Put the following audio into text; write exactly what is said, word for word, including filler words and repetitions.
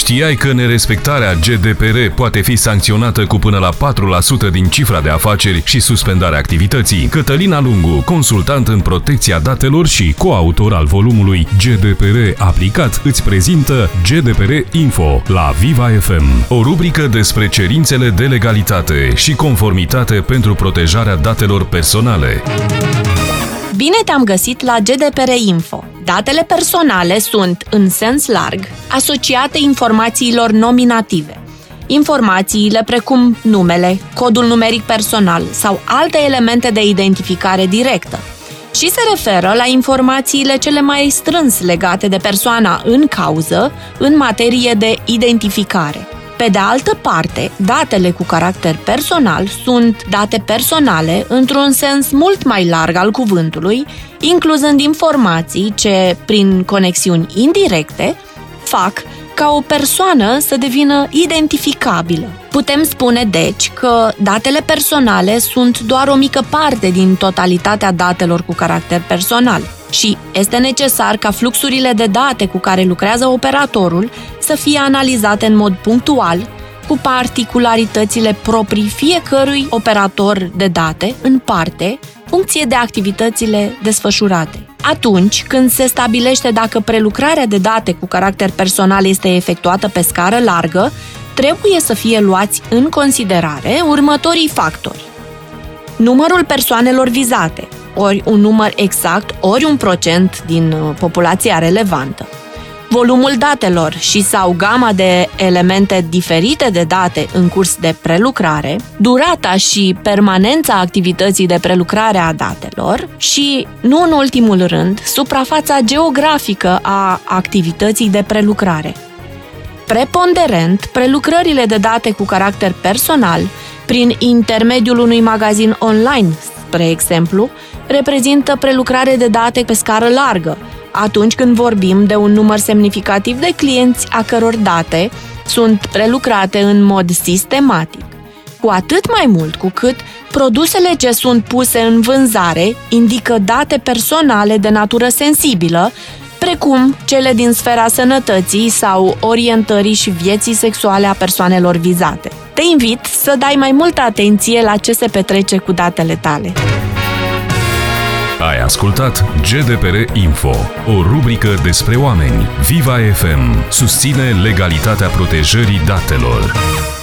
Știai că nerespectarea G D P R poate fi sancționată cu până la patru la sută din cifra de afaceri și suspendarea activității? Cătălina Lungu, consultant în protecția datelor și coautor al volumului G D P R aplicat, îți prezintă G D P R Info la Viva F M, o rubrică despre cerințele de legalitate și conformitate pentru protejarea datelor personale. Bine te-am găsit la G D P R Info. Datele personale sunt, în sens larg, asociate informațiilor nominative. Informațiile precum numele, codul numeric personal sau alte elemente de identificare directă. Și se referă la informațiile cele mai strâns legate de persoana în cauză în materie de identificare. Pe de altă parte, datele cu caracter personal sunt date personale într-un sens mult mai larg al cuvântului, incluzând informații ce, prin conexiuni indirecte, fac ca o persoană să devină identificabilă. Putem spune, deci, că datele personale sunt doar o mică parte din totalitatea datelor cu caracter personal și este necesar ca fluxurile de date cu care lucrează operatorul să fie analizate în mod punctual, cu particularitățile proprii fiecărui operator de date, în parte, funcție de activitățile desfășurate. Atunci când se stabilește dacă prelucrarea de date cu caracter personal este efectuată pe scară largă, trebuie să fie luați în considerare următorii factori. Numărul persoanelor vizate, ori un număr exact, ori un procent din populația relevantă. Volumul datelor și sau gama de elemente diferite de date în curs de prelucrare, durata și permanența activității de prelucrare a datelor și, nu în ultimul rând, suprafața geografică a activității de prelucrare. Preponderent, prelucrările de date cu caracter personal, prin intermediul unui magazin online, spre exemplu, reprezintă prelucrare de date pe scară largă, atunci când vorbim de un număr semnificativ de clienți a căror date sunt prelucrate în mod sistematic. Cu atât mai mult cu cât produsele ce sunt puse în vânzare indică date personale de natură sensibilă, precum cele din sfera sănătății sau orientării și vieții sexuale a persoanelor vizate. Te invit să dai mai multă atenție la ce se petrece cu datele tale. Ai ascultat G D P R Info, o rubrică despre oameni. Viva F M susține legalitatea protejării datelor.